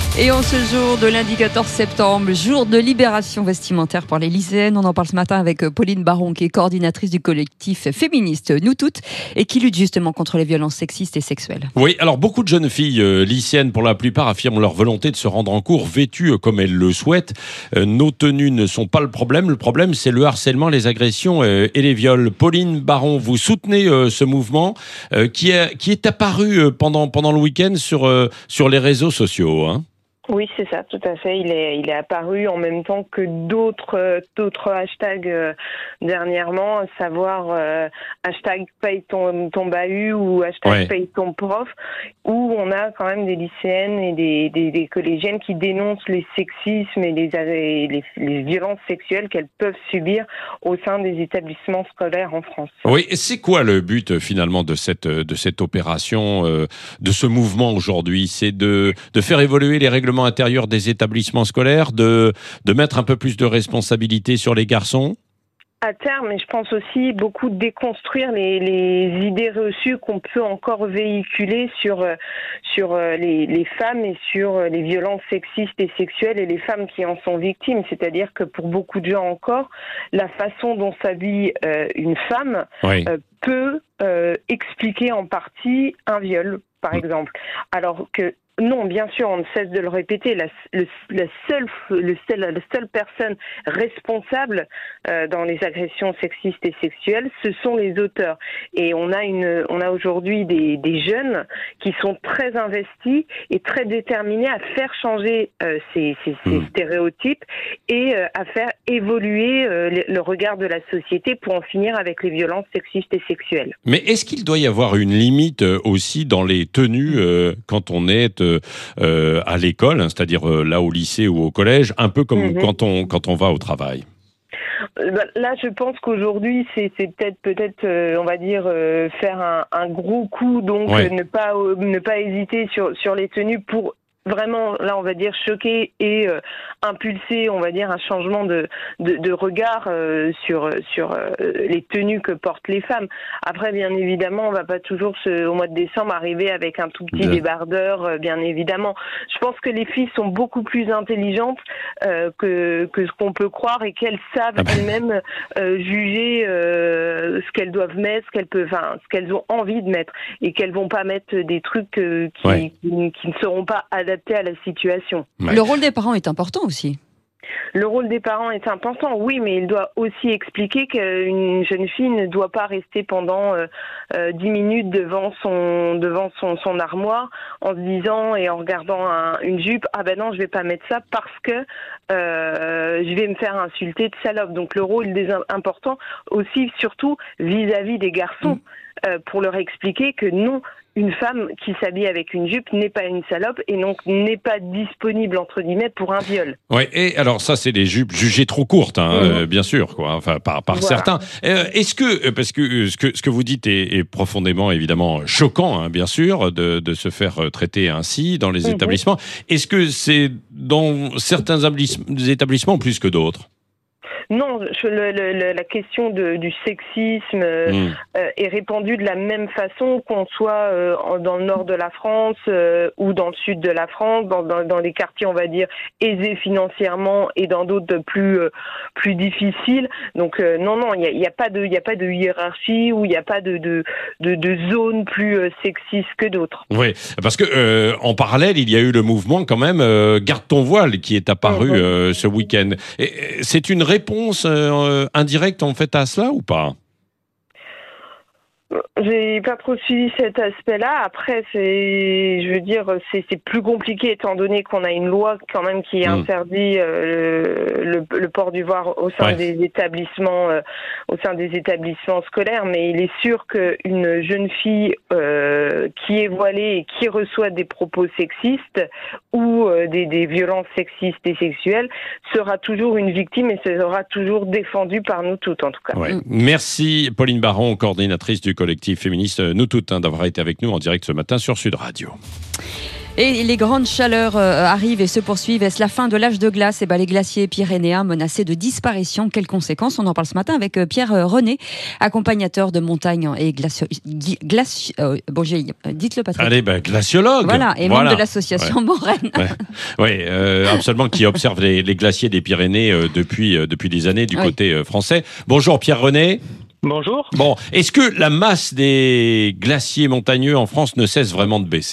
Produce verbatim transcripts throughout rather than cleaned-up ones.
Et en ce jour de lundi quatorze septembre, jour de libération vestimentaire pour les lycéennes, on en parle ce matin avec Pauline Baron, qui est coordinatrice du collectif féministe Nous Toutes et qui lutte justement contre les violences sexistes et sexuelles. Oui, alors beaucoup de jeunes filles euh, lycéennes, pour la plupart, affirment leur volonté de se rendre en cours vêtues comme elles le souhaitent. Euh, nos tenues ne sont pas le problème. Le problème, c'est le harcèlement, les agressions euh, et les viols. Pauline Baron, vous soutenez euh, ce mouvement euh, qui, est, qui est apparu euh, pendant, pendant le week-end sur, euh, sur les réseaux sociaux, hein. Oui, c'est ça, tout à fait. Il est, il est apparu en même temps que d'autres, euh, d'autres hashtags euh, dernièrement, à savoir euh, hashtag paye ton, ton bahut ou hashtag Ouais. paye ton prof, où on a quand même des lycéennes et des, des, des collégiennes qui dénoncent les sexismes et les, et les, les violences sexuelles qu'elles peuvent subir au sein des établissements scolaires en France. Oui, et c'est quoi le but finalement de cette, de cette opération, euh, de ce mouvement aujourd'hui? C'est de, de faire évoluer les règlements intérieurs des établissements scolaires, de, de mettre un peu plus de responsabilité sur les garçons? À terme, et je pense aussi beaucoup déconstruire les, les idées reçues qu'on peut encore véhiculer sur sur les, les femmes et sur les violences sexistes et sexuelles et les femmes qui en sont victimes. C'est-à-dire que pour beaucoup de gens encore, la façon dont s'habille euh, une femme Oui. euh, peut euh, expliquer en partie un viol, par exemple. Alors que non, bien sûr, on ne cesse de le répéter. La, le, la, seule, le seul, la seule personne responsable euh, dans les agressions sexistes et sexuelles, ce sont les auteurs. Et on a une, on a aujourd'hui des, des jeunes qui sont très investis et très déterminés à faire changer euh, ces, ces, ces mmh. stéréotypes et euh, à faire évoluer euh, le, le regard de la société pour en finir avec les violences sexistes et sexuelles. Mais est-ce qu'il doit y avoir une limite aussi dans les tenues euh, quand on est Euh, à l'école, hein, c'est-à-dire euh, là au lycée ou au collège, un peu comme mm-hmm. quand on quand on va au travail? Là, je pense qu'aujourd'hui, c'est, c'est peut-être, peut-être, euh, on va dire, euh, faire un, un gros coup, donc ouais. euh, ne pas euh, ne pas hésiter sur sur les tenues pour vraiment, là, on va dire, choquer et euh, impulser, on va dire, un changement de, de, de regard euh, sur, sur euh, les tenues que portent les femmes. Après, bien évidemment, on va pas toujours, se, au mois de décembre, arriver avec un tout petit de... débardeur, euh, bien évidemment. Je pense que les filles sont beaucoup plus intelligentes euh, que, que ce qu'on peut croire et qu'elles savent ah ben... elles-mêmes euh, juger euh, ce qu'elles doivent mettre, ce qu'elles peuvent, enfin, ce qu'elles ont envie de mettre et qu'elles vont pas mettre des trucs euh, qui, ouais. qui, qui ne seront pas adaptés à la situation. Ouais. Le rôle des parents est important aussi. Le rôle des parents est important, oui, mais il doit aussi expliquer qu'une jeune fille ne doit pas rester pendant euh, euh, dix minutes devant son devant son, son armoire en se disant et en regardant un, une jupe, ah ben non, je vais pas mettre ça parce que euh, je vais me faire insulter de salope. Donc le rôle des important aussi, surtout vis-à-vis des garçons, mmh. euh, pour leur expliquer que non, une femme qui s'habille avec une jupe n'est pas une salope et donc n'est pas disponible entre guillemets pour un viol. Oui, et alors ça c'est les jupes jugées trop courtes, hein, mmh. euh, bien sûr, quoi. Enfin par par voilà. certains. Euh, est-ce que parce que ce que ce que vous dites est, est profondément évidemment choquant, hein, bien sûr, de de se faire traiter ainsi dans les mmh. établissements. Est-ce que c'est dans certains établissements plus que d'autres? Non, je, le, le, la question de, du sexisme euh, mmh. euh, est répandue de la même façon qu'on soit euh, dans le nord de la France euh, ou dans le sud de la France, dans, dans, dans les quartiers, on va dire, aisés financièrement et dans d'autres plus euh, plus difficiles. Donc euh, non, non, il n'y a, y a pas de, il y a pas de hiérarchie ou il n'y a pas de de, de de zone plus euh, sexiste que d'autres. Oui, parce que euh, en parallèle, il y a eu le mouvement quand même euh, Garde ton voile qui est apparu mmh. euh, ce week-end. Et, c'est une réponse Euh, indirecte en fait à cela ou pas? J'ai pas trop suivi cet aspect-là. Après, c'est, je veux dire, c'est, c'est plus compliqué étant donné qu'on a une loi quand même qui mmh. interdit euh, le, le port du voile au sein ouais. des établissements, euh, au sein des établissements scolaires. Mais il est sûr qu'une jeune fille euh, qui est voilée et qui reçoit des propos sexistes ou euh, des, des violences sexistes et sexuelles sera toujours une victime et sera toujours défendue par nous toutes, en tout cas. Ouais. Mmh. Merci Pauline Baron, coordinatrice du collectif féministe Nous Toutes, hein, d'avoir été avec nous en direct ce matin sur Sud Radio. Et les grandes chaleurs euh, arrivent et se poursuivent. Est-ce la fin de l'âge de glace? Et ben, les glaciers pyrénéens menacés de disparition. Quelles conséquences? On en parle ce matin avec euh, Pierre euh, René, accompagnateur de montagne et glacio... glaci... euh, bon, j'ai... dites-le Patrick. Allez, ben, glaciologue. Voilà, et voilà. membre de l'association ouais. Morène. Ouais, ouais euh, absolument, qui observe les, les glaciers des Pyrénées euh, depuis, euh, depuis des années du oui. côté euh, français. Bonjour Pierre René. Bonjour. Bon, est-ce que la masse des glaciers montagneux en France ne cesse vraiment de baisser ?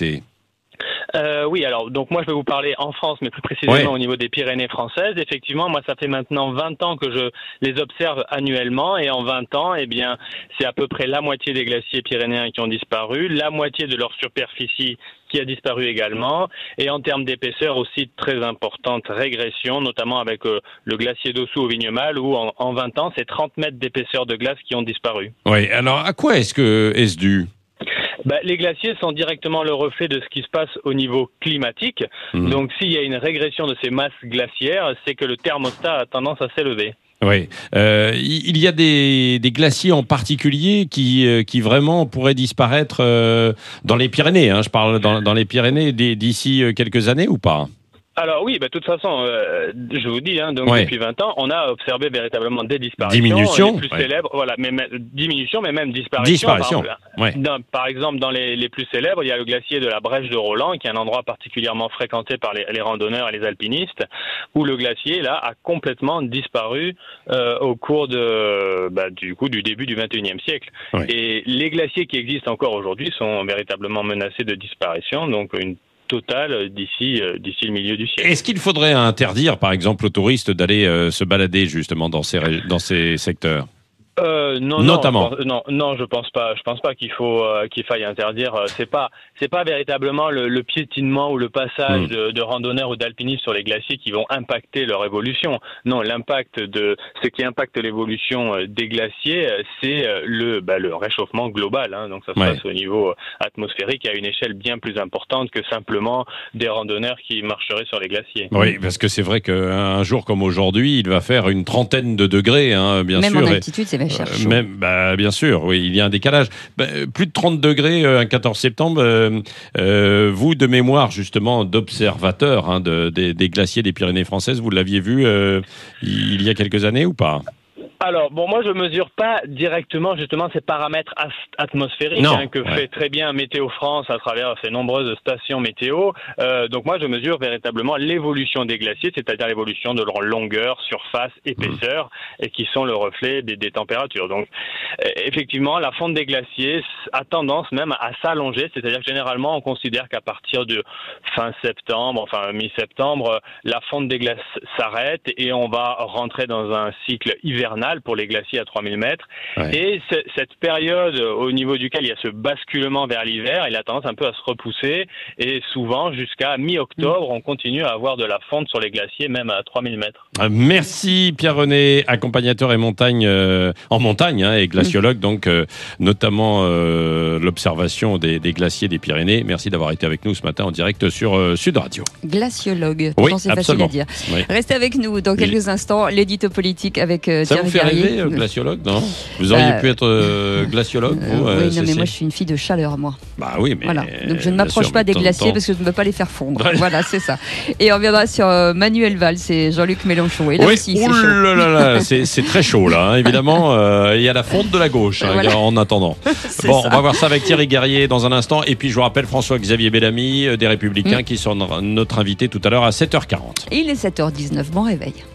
Euh, oui, alors donc moi je vais vous parler en France, mais plus précisément ouais. au niveau des Pyrénées françaises. Effectivement, moi ça fait maintenant vingt ans que je les observe annuellement, et en vingt ans, eh bien, c'est à peu près la moitié des glaciers pyrénéens qui ont disparu, la moitié de leur superficie qui a disparu également, et en termes d'épaisseur aussi très importante régression, notamment avec euh, le glacier d'Ossou au Vignemale, où en, en vingt ans, c'est trente mètres d'épaisseur de glace qui ont disparu. Oui, alors à quoi est-ce que est-ce dû ? Bah, les glaciers sont directement le reflet de ce qui se passe au niveau climatique. Mmh. Donc, s'il y a une régression de ces masses glaciaires, c'est que le thermostat a tendance à s'élever. Oui, euh, il y a des, des glaciers en particulier qui, euh, qui vraiment pourraient disparaître euh, dans les Pyrénées. Hein, je parle dans, dans les Pyrénées d'ici quelques années ou pas ? Alors oui, bah, de toute façon, euh, je vous dis, hein, donc ouais. depuis vingt ans, on a observé véritablement des disparitions. Diminution, les plus ouais. célèbres, voilà, mais, mais diminution, mais même disparition. Disparition. Par, ouais. dans, par exemple, dans les, les plus célèbres, il y a le glacier de la Brèche de Roland, qui est un endroit particulièrement fréquenté par les, les randonneurs et les alpinistes, où le glacier là a complètement disparu euh, au cours de, bah, du coup, du début du vingt et unième siècle. Ouais. Et les glaciers qui existent encore aujourd'hui sont véritablement menacés de disparition, donc une total d'ici euh, d'ici le milieu du siècle. Est-ce qu'il faudrait interdire, par exemple, aux touristes d'aller euh, se balader justement dans ces, dans ces secteurs ? Euh, non, Notamment. Non, je pense, non, non, je pense pas. Je pense pas qu'il faut euh, qu'il faille interdire. C'est pas, c'est pas véritablement le, le piétinement ou le passage mmh. de, de randonneurs ou d'alpinistes sur les glaciers qui vont impacter leur évolution. Non, l'impact de ce qui impacte l'évolution des glaciers, c'est le, bah, le réchauffement global. Hein. Donc ça se ouais. passe au niveau atmosphérique à une échelle bien plus importante que simplement des randonneurs qui marcheraient sur les glaciers. Oui, parce que c'est vrai qu'un jour comme aujourd'hui, il va faire une trentaine de degrés, hein, bien Même sûr. Même en altitude, c'est Euh, même, bah, bien sûr, oui, il y a un décalage. Bah, plus de trente degrés euh, un quatorze septembre. Euh, euh, vous, de mémoire, justement, d'observateur hein, de, des, des glaciers des Pyrénées françaises, vous l'aviez vu euh, il y a quelques années ou pas ? Alors, bon, moi, je mesure pas directement, justement, ces paramètres atmosphériques hein, que ouais. fait très bien Météo France à travers ses nombreuses stations météo. Euh, donc, moi, je mesure véritablement l'évolution des glaciers, c'est-à-dire l'évolution de leur longueur, surface, épaisseur, mmh. et qui sont le reflet des, des températures. Donc, euh, effectivement, la fonte des glaciers a tendance même à s'allonger, c'est-à-dire que généralement, on considère qu'à partir de fin septembre, enfin mi-septembre, la fonte des glaces s'arrête et on va rentrer dans un cycle hivernal pour les glaciers à trois mille mètres. Ouais. Et c- cette période au niveau duquel il y a ce basculement vers l'hiver, il a tendance un peu à se repousser. Et souvent, jusqu'à mi-octobre, mmh. on continue à avoir de la fonte sur les glaciers, même à trois mille mètres. Merci Pierre René, accompagnateur et montagne, euh, en montagne hein, et glaciologue, mmh. donc euh, notamment euh, l'observation des, des glaciers des Pyrénées. Merci d'avoir été avec nous ce matin en direct sur euh, Sud Radio. Glaciologue, oui, c'est absolument. facile à dire. Oui. Restez avec nous dans quelques oui. instants, l'édito politique avec euh, Thierry Guerrier. Ça vous fait rêver, euh, glaciologue, non ? Vous auriez euh, pu être euh, glaciologue, vous euh, euh, Oui, non, mais moi je suis une fille de chaleur, moi. Bah oui, mais... Voilà. Donc je ne m'approche sûr, pas des glaciers temps. parce que je ne veux pas les faire fondre. Voilà, c'est ça. Et on reviendra sur euh, Manuel Valls et Jean-Luc Mélenchon. Et là oui, aussi, c'est chaud. Là là là, c'est, c'est très chaud, là, hein, évidemment. Euh, il y a la fonte de la gauche, hein, voilà. en attendant. Bon, ça. On va voir ça avec Thierry Guerrier dans un instant. Et puis, je vous rappelle François-Xavier Bellamy, euh, des Républicains, mmh. qui sont notre invité tout à l'heure à sept heures quarante. Et il est sept heures dix-neuf. Bon réveil.